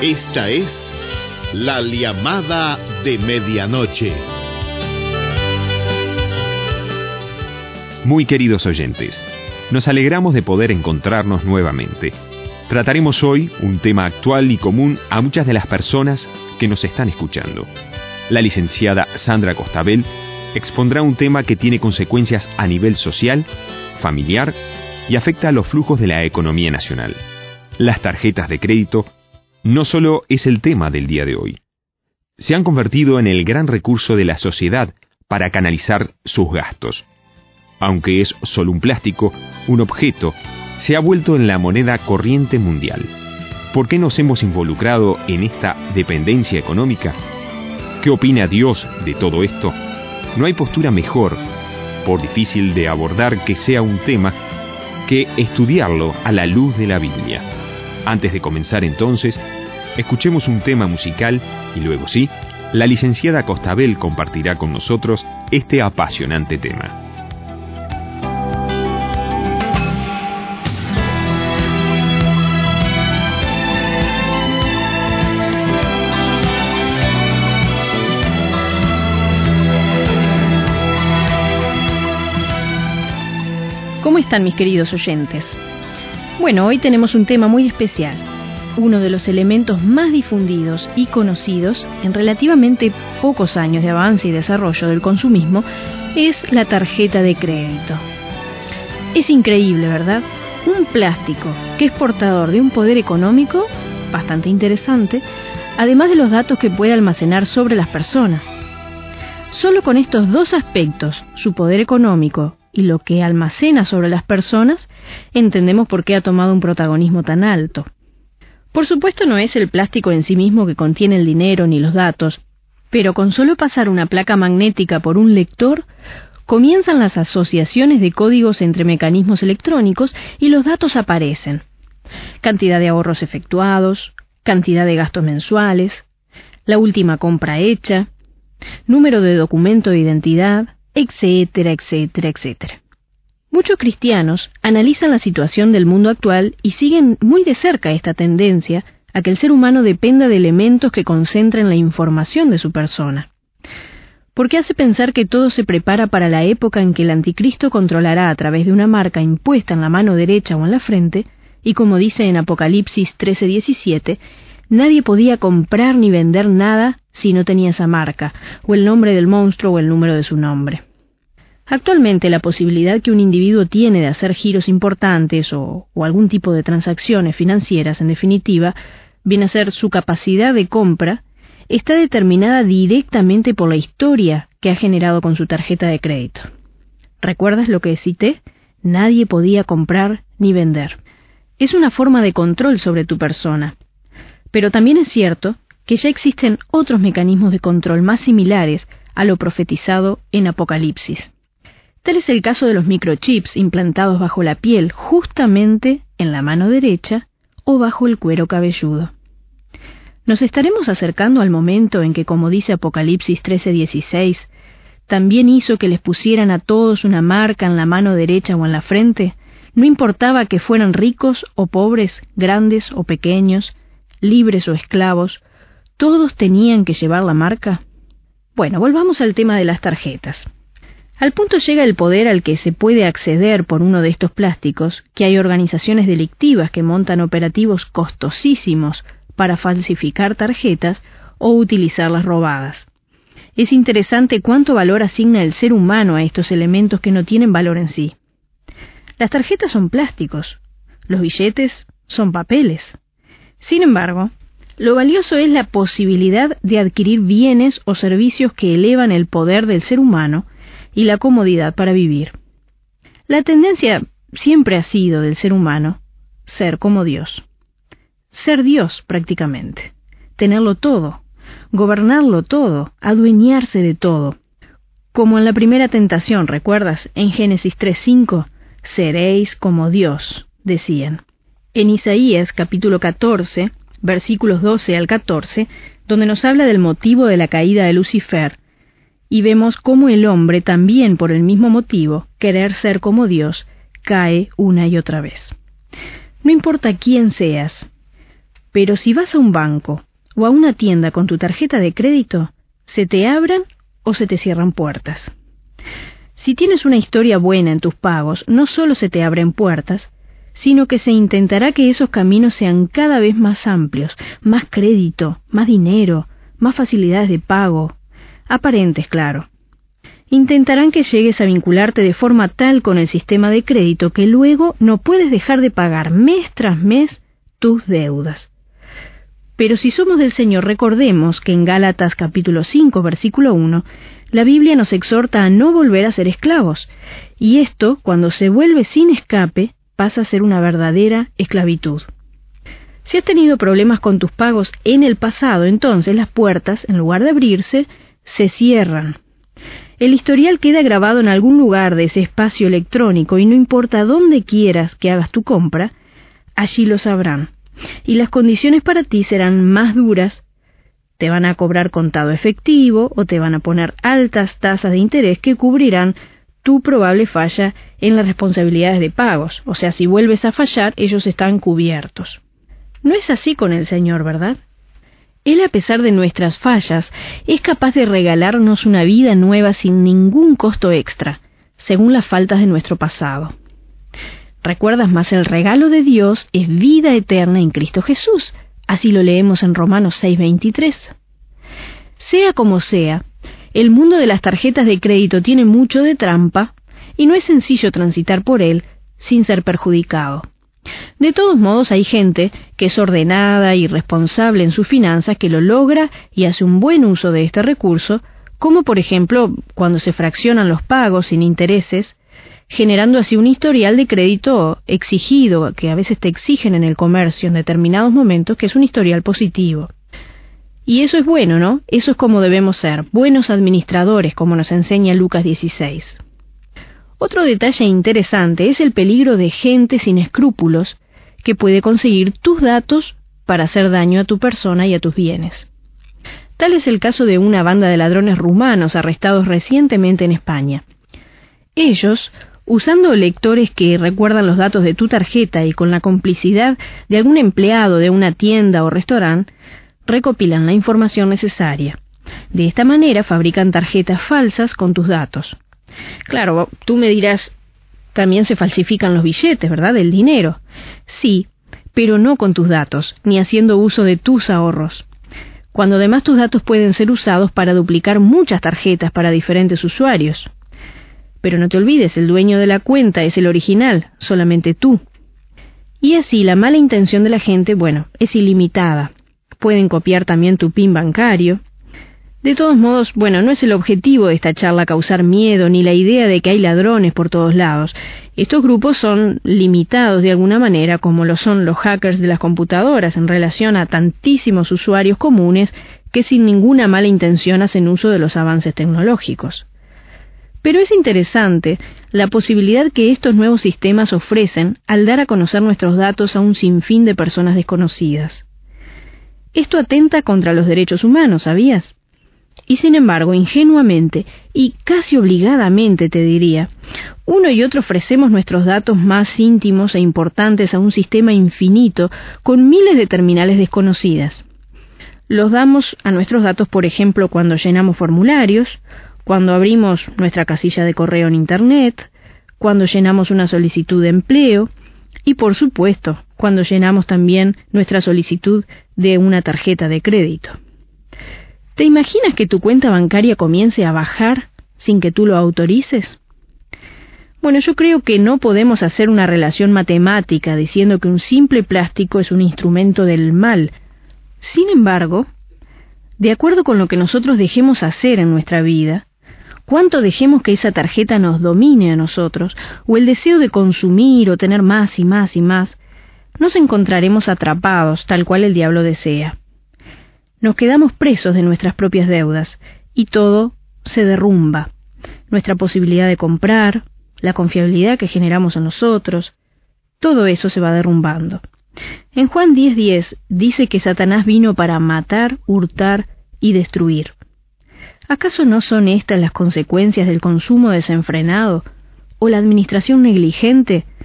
Esta es La Llamada de Medianoche. Muy queridos oyentes, nos alegramos de poder encontrarnos nuevamente. Trataremos hoy un tema actual y común a muchas de las personas que nos están escuchando. La licenciada Sandra Costabel expondrá un tema que tiene consecuencias a nivel social, familiar y afecta a los flujos de la economía nacional. Las tarjetas de crédito no solo es el tema del día de hoy. Se han convertido en el gran recurso de la sociedad para canalizar sus gastos. Aunque es solo un plástico, un objeto, se ha vuelto en la moneda corriente mundial. ¿Por qué nos hemos involucrado en esta dependencia económica? ¿Qué opina Dios de todo esto? No hay postura mejor, por difícil de abordar que sea un tema, que estudiarlo a la luz de la Biblia. Antes de comenzar entonces, escuchemos un tema musical y luego sí, la licenciada Costabel compartirá con nosotros este apasionante tema. ¿Cómo están mis queridos oyentes? Bueno, hoy tenemos un tema muy especial. Uno de los elementos más difundidos y conocidos en relativamente pocos años de avance y desarrollo del consumismo es la tarjeta de crédito. Es increíble, ¿verdad? Un plástico que es portador de un poder económico bastante interesante, además de los datos que puede almacenar sobre las personas. Solo con estos dos aspectos, su poder económico y lo que almacena sobre las personas, entendemos por qué ha tomado un protagonismo tan alto. Por supuesto no es el plástico en sí mismo que contiene el dinero ni los datos, pero con solo pasar una placa magnética por un lector, comienzan las asociaciones de códigos entre mecanismos electrónicos y los datos aparecen. Cantidad de ahorros efectuados, cantidad de gastos mensuales, la última compra hecha, número de documento de identidad, etcétera, etcétera, etcétera. Muchos cristianos analizan la situación del mundo actual y siguen muy de cerca esta tendencia a que el ser humano dependa de elementos que concentren la información de su persona. Porque hace pensar que todo se prepara para la época en que el anticristo controlará a través de una marca impuesta en la mano derecha o en la frente, y como dice en Apocalipsis 13:17, nadie podía comprar ni vender nada si no tenía esa marca, o el nombre del monstruo o el número de su nombre. Actualmente la posibilidad que un individuo tiene de hacer giros importantes o algún tipo de transacciones financieras, en definitiva, viene a ser su capacidad de compra, está determinada directamente por la historia que ha generado con su tarjeta de crédito. ¿Recuerdas lo que cité? Nadie podía comprar ni vender. Es una forma de control sobre tu persona. Pero también es cierto que ya existen otros mecanismos de control más similares a lo profetizado en Apocalipsis. Tal es el caso de los microchips implantados bajo la piel, justamente en la mano derecha o bajo el cuero cabelludo. Nos estaremos acercando al momento en que, como dice Apocalipsis 13:16, también hizo que les pusieran a todos una marca en la mano derecha o en la frente, no importaba que fueran ricos o pobres, grandes o pequeños, libres o esclavos, ¿todos tenían que llevar la marca? Bueno, volvamos al tema de las tarjetas. Al punto llega el poder al que se puede acceder por uno de estos plásticos, que hay organizaciones delictivas que montan operativos costosísimos para falsificar tarjetas o utilizarlas robadas. Es interesante cuánto valor asigna el ser humano a estos elementos que no tienen valor en sí. Las tarjetas son plásticos, los billetes son papeles. Sin embargo, lo valioso es la posibilidad de adquirir bienes o servicios que elevan el poder del ser humano y la comodidad para vivir. La tendencia siempre ha sido del ser humano ser como Dios. Ser Dios prácticamente. Tenerlo todo, gobernarlo todo, adueñarse de todo. Como en la primera tentación, ¿recuerdas? En Génesis 3:5, seréis como Dios, decían. En Isaías capítulo 14, versículos 12 al 14, donde nos habla del motivo de la caída de Lucifer, y vemos cómo el hombre también por el mismo motivo, querer ser como Dios, cae una y otra vez. No importa quién seas, Pero si vas a un banco o a una tienda con tu tarjeta de crédito, se te abran o se te cierran puertas. Si tienes una historia buena en tus pagos, no solo se te abren puertas, sino que se intentará que esos caminos sean cada vez más amplios, más crédito, más dinero, más facilidades de pago, aparentes, claro. Intentarán que llegues a vincularte de forma tal con el sistema de crédito que luego no puedes dejar de pagar mes tras mes tus deudas. Pero si somos del Señor, recordemos que en Gálatas capítulo 5, versículo 1, la Biblia nos exhorta a no volver a ser esclavos, y esto, cuando se vuelve sin escape, pasa a ser una verdadera esclavitud. Si has tenido problemas con tus pagos en el pasado, entonces las puertas, en lugar de abrirse, se cierran. El historial queda grabado en algún lugar de ese espacio electrónico y no importa dónde quieras que hagas tu compra, allí lo sabrán. Y las condiciones para ti serán más duras, te van a cobrar contado efectivo o te van a poner altas tasas de interés que cubrirán tu probable falla en las responsabilidades de pagos. O sea, si vuelves a fallar, ellos están cubiertos. No es así con el Señor, ¿verdad? Él, a pesar de nuestras fallas, es capaz de regalarnos una vida nueva sin ningún costo extra, según las faltas de nuestro pasado. ¿Recuerdas más? El regalo de Dios es vida eterna en Cristo Jesús. Así lo leemos en Romanos 6:23. Sea como sea, el mundo de las tarjetas de crédito tiene mucho de trampa y no es sencillo transitar por él sin ser perjudicado. De todos modos, hay gente que es ordenada y responsable en sus finanzas que lo logra y hace un buen uso de este recurso, como por ejemplo cuando se fraccionan los pagos sin intereses, generando así un historial de crédito exigido, que a veces te exigen en el comercio en determinados momentos, que es un historial positivo. Y eso es bueno, ¿no? Eso es como debemos ser, buenos administradores, como nos enseña Lucas 16. Otro detalle interesante es el peligro de gente sin escrúpulos que puede conseguir tus datos para hacer daño a tu persona y a tus bienes. Tal es el caso de una banda de ladrones rumanos arrestados recientemente en España. Ellos, usando lectores que recuerdan los datos de tu tarjeta y con la complicidad de algún empleado de una tienda o restaurante, recopilan la información necesaria. De esta manera fabrican tarjetas falsas con tus datos. Claro, tú me dirás, también se falsifican los billetes, ¿verdad?, del dinero. Sí, pero no con tus datos, ni haciendo uso de tus ahorros. Cuando además tus datos pueden ser usados para duplicar muchas tarjetas para diferentes usuarios. Pero no te olvides, el dueño de la cuenta es el original, solamente tú. Y así la mala intención de la gente, es ilimitada. Pueden copiar también tu PIN bancario. De todos modos, no es el objetivo de esta charla causar miedo ni la idea de que hay ladrones por todos lados. Estos grupos son limitados de alguna manera, como lo son los hackers de las computadoras, en relación a tantísimos usuarios comunes que sin ninguna mala intención hacen uso de los avances tecnológicos. Pero es interesante la posibilidad que estos nuevos sistemas ofrecen al dar a conocer nuestros datos a un sinfín de personas desconocidas. Esto atenta contra los derechos humanos, ¿sabías? Y sin embargo, ingenuamente y casi obligadamente, te diría, uno y otro ofrecemos nuestros datos más íntimos e importantes a un sistema infinito con miles de terminales desconocidas. Los damos a nuestros datos, por ejemplo, cuando llenamos formularios, cuando abrimos nuestra casilla de correo en Internet, cuando llenamos una solicitud de empleo y, por supuesto, cuando llenamos también nuestra solicitud de una tarjeta de crédito. ¿Te imaginas que tu cuenta bancaria comience a bajar sin que tú lo autorices? Yo creo que no podemos hacer una relación matemática diciendo que un simple plástico es un instrumento del mal. Sin embargo, de acuerdo con lo que nosotros dejemos hacer en nuestra vida, cuánto dejemos que esa tarjeta nos domine a nosotros, o el deseo de consumir o tener más y más y más, nos encontraremos atrapados tal cual el diablo desea. Nos quedamos presos de nuestras propias deudas y todo se derrumba. Nuestra posibilidad de comprar, la confiabilidad que generamos en nosotros, todo eso se va derrumbando. En Juan 10:10 dice que Satanás vino para matar, hurtar y destruir. ¿Acaso no son estas las consecuencias del consumo desenfrenado o la administración negligente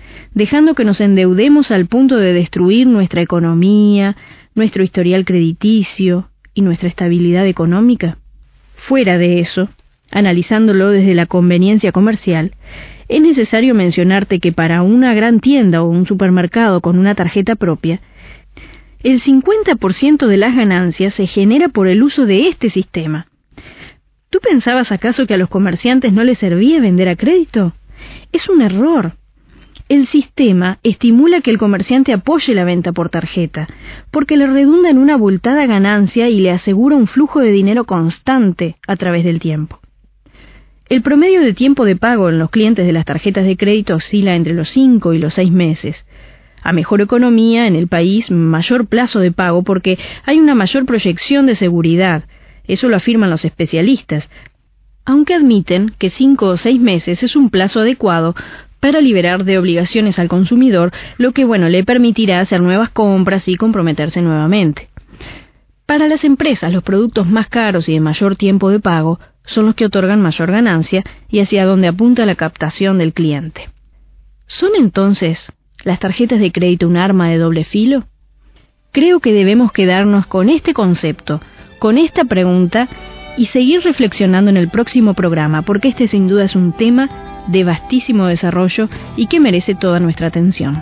dejando que nos endeudemos al punto de destruir nuestra economía, nuestro historial crediticio y nuestra estabilidad económica? Fuera de eso, analizándolo desde la conveniencia comercial, es necesario mencionarte que para una gran tienda o un supermercado con una tarjeta propia, el 50% de las ganancias se genera por el uso de este sistema. ¿Tú pensabas acaso que a los comerciantes no les servía vender a crédito? Es un error. El sistema estimula que el comerciante apoye la venta por tarjeta, porque le redunda en una abultada ganancia y le asegura un flujo de dinero constante a través del tiempo. El promedio de tiempo de pago en los clientes de las tarjetas de crédito oscila entre los 5 y los 6 meses. A mejor economía en el país, mayor plazo de pago porque hay una mayor proyección de seguridad. Eso lo afirman los especialistas, aunque admiten que 5 o 6 meses es un plazo adecuado para liberar de obligaciones al consumidor, lo que, le permitirá hacer nuevas compras y comprometerse nuevamente. Para las empresas, los productos más caros y de mayor tiempo de pago son los que otorgan mayor ganancia y hacia donde apunta la captación del cliente. ¿Son entonces las tarjetas de crédito un arma de doble filo? Creo que debemos quedarnos con este concepto, con esta pregunta y seguir reflexionando en el próximo programa, porque este sin duda es un tema de vastísimo desarrollo y que merece toda nuestra atención.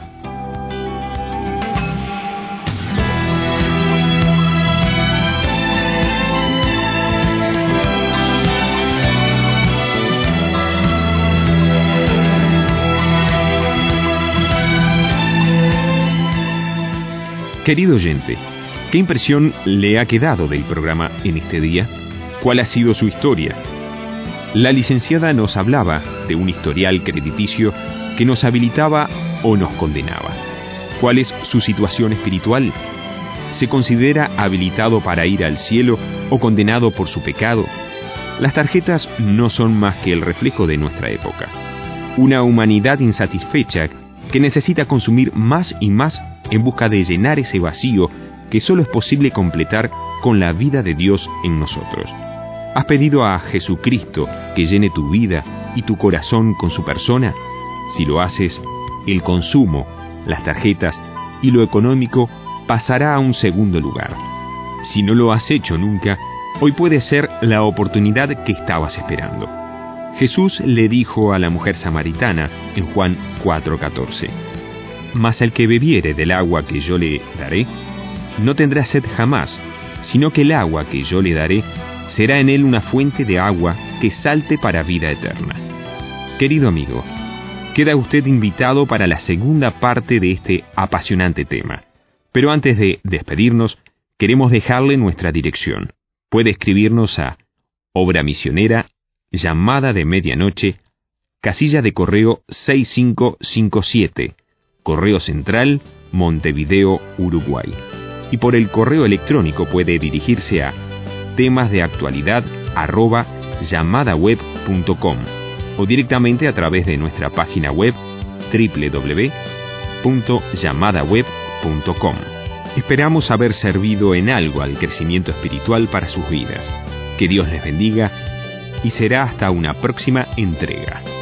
Querido oyente, ¿qué impresión le ha quedado del programa en este día? ¿Cuál ha sido su historia? La licenciada nos hablaba de un historial crediticio que nos habilitaba o nos condenaba. ¿Cuál es su situación espiritual? ¿Se considera habilitado para ir al cielo o condenado por su pecado? Las tarjetas no son más que el reflejo de nuestra época. Una humanidad insatisfecha que necesita consumir más y más en busca de llenar ese vacío que solo es posible completar con la vida de Dios en nosotros. ¿Has pedido a Jesucristo que llene tu vida y tu corazón con su persona? Si lo haces, el consumo, las tarjetas y lo económico pasará a un segundo lugar. Si no lo has hecho nunca, hoy puede ser la oportunidad que estabas esperando. Jesús le dijo a la mujer samaritana en Juan 4:14: «Mas el que bebiere del agua que yo le daré, no tendrá sed jamás, sino que el agua que yo le daré será en él una fuente de agua que salte para vida eterna». Querido amigo, queda usted invitado para la segunda parte de este apasionante tema. Pero antes de despedirnos, queremos dejarle nuestra dirección. Puede escribirnos a Obra Misionera, Llamada de Medianoche, casilla de correo 6557, Correo Central, Montevideo, Uruguay. Y por el correo electrónico puede dirigirse a temasdeactualidad@llamadaweb.com o directamente a través de nuestra página web www.llamadaweb.com. Esperamos haber servido en algo al crecimiento espiritual para sus vidas. Que Dios les bendiga y será hasta una próxima entrega.